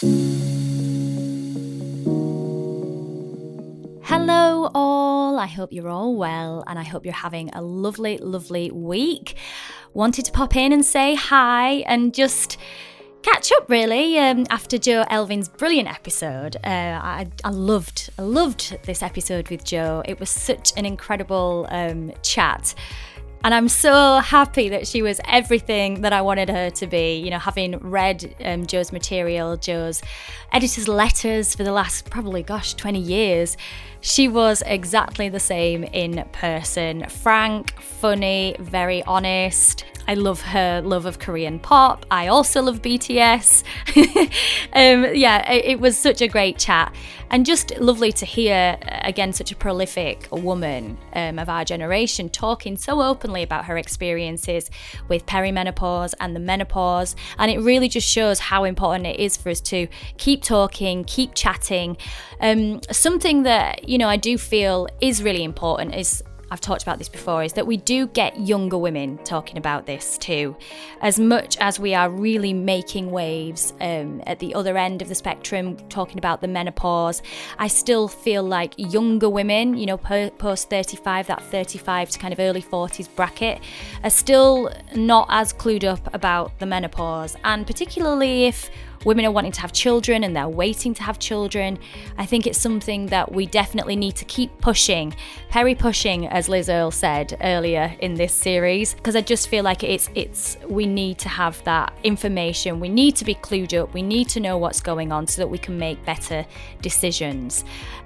Hello all, I hope you're all well and I hope you're having a lovely, lovely week. Wanted to pop in and say hi and just catch up really after Jo Elvin's brilliant episode. I loved this episode with Jo. It was such an incredible chat. And I'm so happy that she was everything that I wanted her to be. You know, having read Jo's material, Jo's editor's letters for the last probably, 20 years, she was exactly the same in person. Frank, funny, very honest. I love her love of Korean pop. I also love BTS. It was such a great chat and just lovely to hear, again, such a prolific woman of our generation talking so openly about her experiences with perimenopause and the menopause. And it really just shows how important it is for us to keep talking, keep chatting. Something that, you know, I do feel is really important is, I've talked about this before, is that we do get younger women talking about this too. As much as we are really making waves at the other end of the spectrum, talking about the menopause, I still feel like younger women, you know, post 35, that 35 to kind of early 40s bracket, are still not as clued up about the menopause. And particularly if women are wanting to have children and they're waiting to have children, I think it's something that we definitely need to keep pushing, peri-pushing, as Liz Earle said earlier in this series, because I just feel like we need to have that information, we need to be clued up, we need to know what's going on so that we can make better decisions.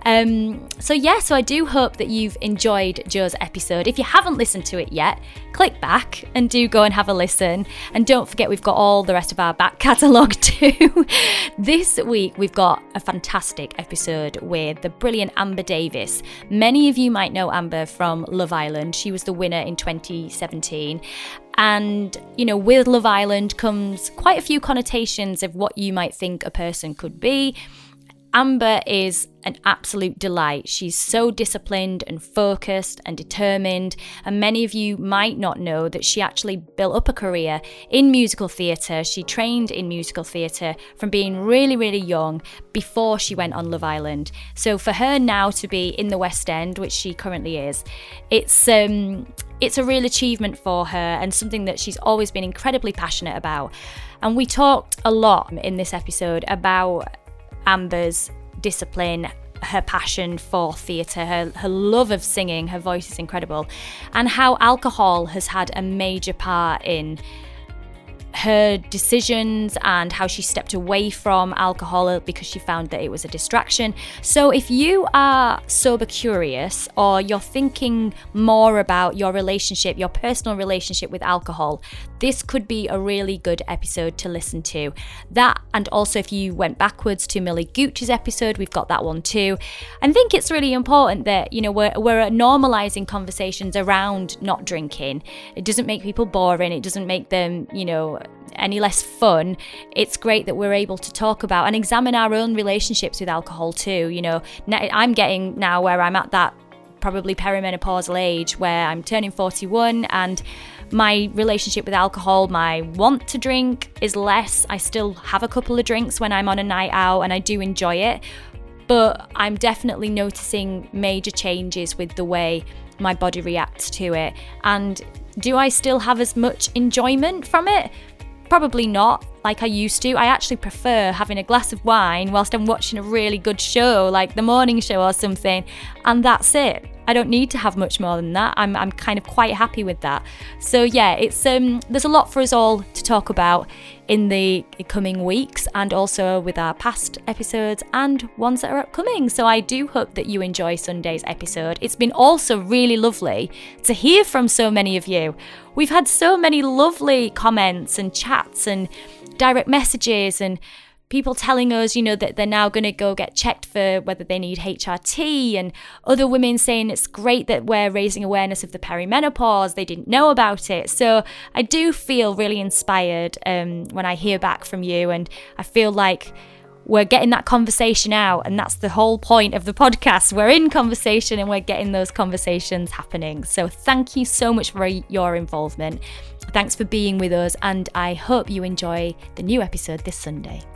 So I do hope that you've enjoyed Jo's episode. If you haven't listened to it yet, click back and do go and have a listen. And don't forget, we've got all the rest of our back catalogue too. This week we've got a fantastic episode with the brilliant Amber Davis. Many of you might know Amber from Love Island. She was the winner in 2017. And, you know, with Love Island comes quite a few connotations of what you might think a person could be. Amber is an absolute delight. She's so disciplined and focused and determined. And many of you might not know that she actually built up a career in musical theatre. She trained in musical theatre from being really, really young before she went on Love Island. So for her now to be in the West End, which she currently is, it's a real achievement for her and something that she's always been incredibly passionate about. And we talked a lot in this episode about Amber's discipline, her passion for theatre, her love of singing, her voice is incredible, and how alcohol has had a major part in her decisions and how she stepped away from alcohol because she found that it was a distraction. So if you are sober curious or you're thinking more about your relationship, your personal relationship with alcohol, this could be a really good episode to listen to. That, and also if you went backwards to Millie Gooch's episode, we've got that one too. I think it's really important that, you know, we're normalizing conversations around not drinking. It doesn't make people boring. It doesn't make them, you know, any less fun. It's great that we're able to talk about and examine our own relationships with alcohol too. You know, I'm getting now where I'm at that probably perimenopausal age where I'm turning 41 and my relationship with alcohol, my want to drink is less. I still have a couple of drinks when I'm on a night out and I do enjoy it, but I'm definitely noticing major changes with the way my body reacts to it. And do I still have as much enjoyment from it? Probably not like I used to. I actually prefer having a glass of wine whilst I'm watching a really good show, like The Morning Show or something, and that's it. I don't need to have much more than that. I'm kind of quite happy with that. So yeah, it's there's a lot for us all to talk about in the coming weeks and also with our past episodes and ones that are upcoming. So I do hope that you enjoy Sunday's episode. It's been also really lovely to hear from so many of you. We've had so many lovely comments and chats and direct messages and people telling us, you know, that they're now going to go get checked for whether they need HRT, and other women saying it's great that we're raising awareness of the perimenopause. They didn't know about it. So I do feel really inspired when I hear back from you, and I feel like we're getting that conversation out, and that's the whole point of the podcast. We're in conversation and we're getting those conversations happening. So thank you so much for your involvement. Thanks for being with us, and I hope you enjoy the new episode this Sunday.